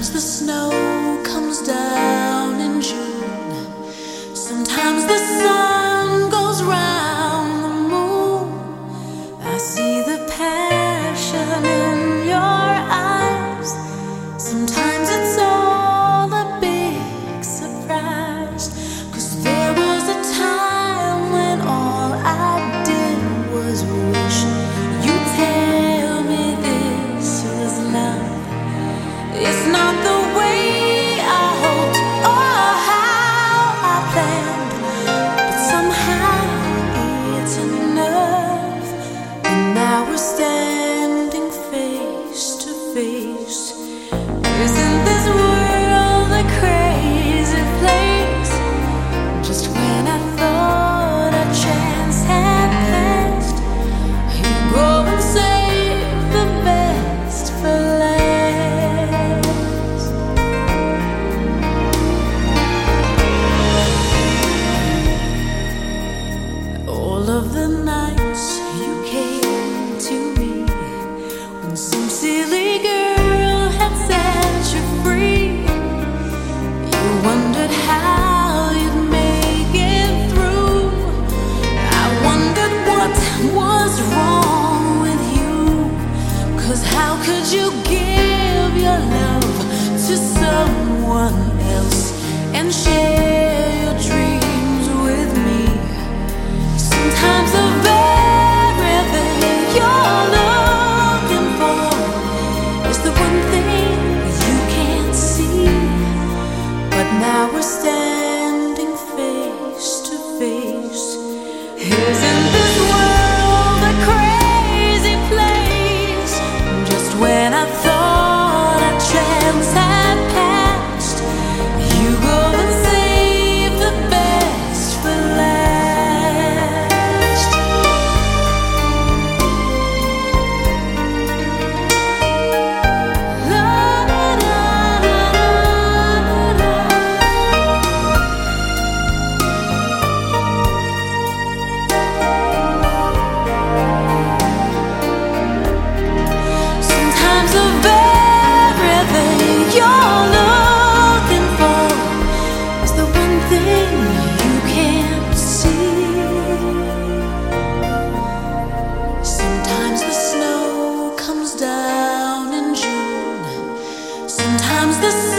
Sometimes the snow comes down in June. Sometimes the sun goes round the moon. I see the passion in your eyes. Sometimes it's all a big surprise. 'Cause there was a time when all I did was wish you'd tell me this was love. It's not the way I hoped or how I planned, but somehow it's enough. And now we're standing face to face. Isn't this world a crazy place? Just when I thought a chance had passed, you go and save the best for last. All of the nights you came to me when some silly girl had set you free. You wondered how you'd make it through. I wondered what was wrong with you. 'Cause how could you give your love to someone else and share your dreams with me? Sometimes the very thing you're looking for is the one thing you can't see. But now we're standing face to face. Isn't this world a crazy place? Just when I thought a chance had passed, you go and save the best for last. La, la, la, la, la, la. Sometimes the very thing you're looking for is the one thing you can't see. Sometimes the snow comes down in June. Sometimes the